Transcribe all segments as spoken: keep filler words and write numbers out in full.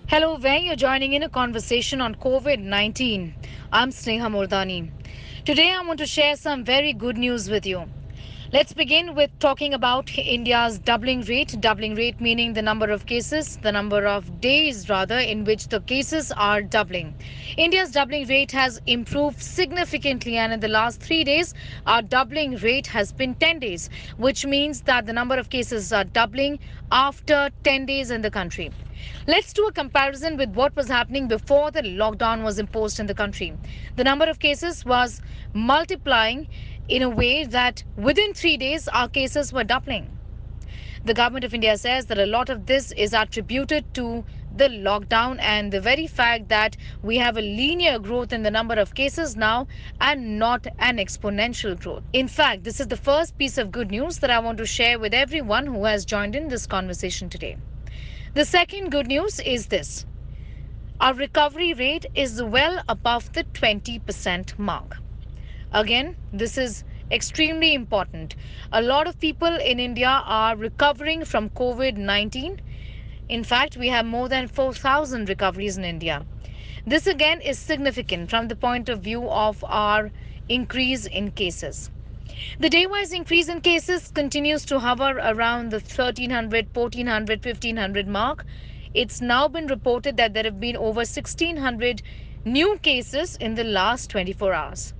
Hello, where you're joining in a conversation on COVID nineteen. I'm Sneha Mordani. Today, I want to share some very good news with you. Let's begin with talking about India's doubling rate. Doubling rate meaning the number of cases, the number of days rather, in which the cases are doubling. India's doubling rate has improved significantly, and in the last three days, our doubling rate has been ten days, which means that the number of cases are doubling after ten days in the country. Let's do a comparison with what was happening before the lockdown was imposed in the country. The number of cases was multiplying in a way that within three days our cases were doubling. The government of India says that a lot of this is attributed to the lockdown and the very fact that we have a linear growth in the number of cases now and not an exponential growth. In fact, this is the first piece of good news that I want to share with everyone who has joined in this conversation today. The second good news is this: our recovery rate is well above the twenty percent mark. Again, this is extremely important. A lot of people in India are recovering from COVID nineteen. In fact, we have more than four thousand recoveries in India. This again is significant from the point of view of our increase in cases. The day-wise increase in cases continues to hover around the thirteen hundred, fourteen hundred, fifteen hundred mark. It's now been reported that there have been over sixteen hundred new cases in the last twenty-four hours.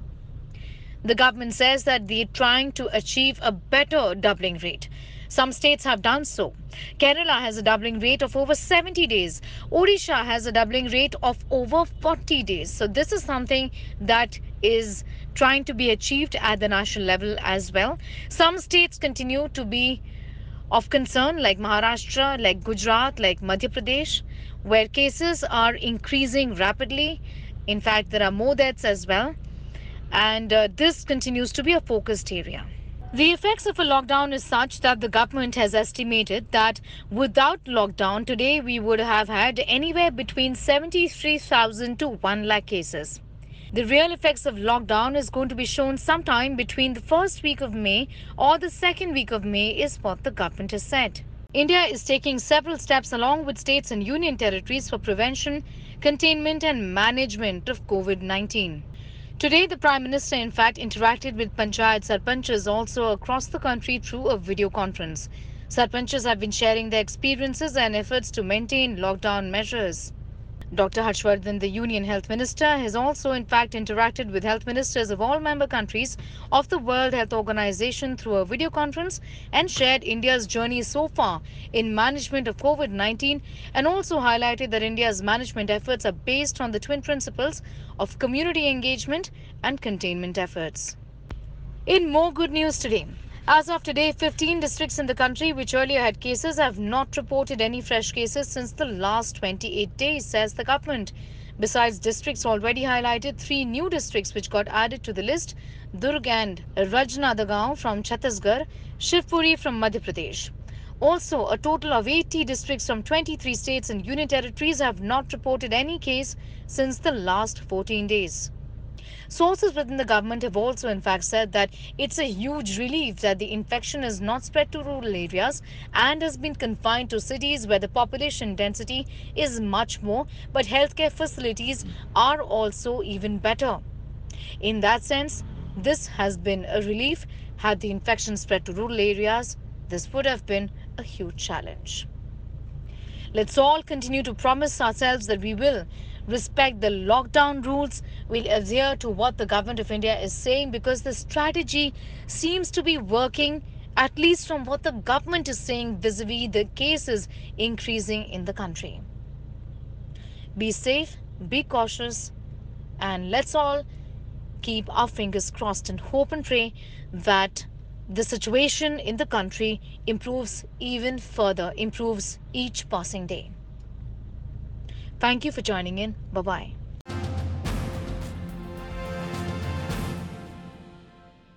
The government says that they're trying to achieve a better doubling rate. Some states have done so. Kerala has a doubling rate of over seventy days. Odisha has a doubling rate of over forty days. So this is something that is trying to be achieved at the national level as well. Some states continue to be of concern, like Maharashtra, like Gujarat, like Madhya Pradesh, where cases are increasing rapidly. In fact, there are more deaths as well, and uh, this continues to be a focused area. The effects of a lockdown is such that the government has estimated that without lockdown today we would have had anywhere between seventy-three thousand to one lakh cases. The real effects of lockdown is going to be shown sometime between the first week of May or the second week of May, is what the government has said. India is taking several steps along with states and union territories for prevention, containment and management of COVID nineteen. Today, the Prime Minister, in fact, interacted with Panchayat Sarpanchs also across the country through a video conference. Sarpanchs have been sharing their experiences and efforts to maintain lockdown measures. Doctor Harshvardhan, the Union Health Minister, has also in fact interacted with health ministers of all member countries of the World Health Organization through a video conference and shared India's journey so far in management of COVID nineteen, and also highlighted that India's management efforts are based on the twin principles of community engagement and containment efforts. In more good news today, as of today, fifteen districts in the country which earlier had cases have not reported any fresh cases since the last twenty-eight days, says the government. Besides districts already highlighted, three new districts which got added to the list: Durg and Rajnandagaon from Chhattisgarh, Shivpuri from Madhya Pradesh. Also, a total of eighty districts from twenty-three states and union territories have not reported any case since the last fourteen days. Sources within the government have also in fact said that it's a huge relief that the infection is not spread to rural areas and has been confined to cities where the population density is much more, but healthcare facilities are also even better. In that sense, this has been a relief. Had the infection spread to rural areas, this would have been a huge challenge. Let's all continue to promise ourselves that we will respect the lockdown rules, we'll adhere to what the government of India is saying, because the strategy seems to be working, at least from what the government is saying vis-a-vis the cases increasing in the country. Be safe, be cautious, and let's all keep our fingers crossed and hope and pray that the situation in the country improves even further, improves each passing day. Thank you for joining in. Bye bye.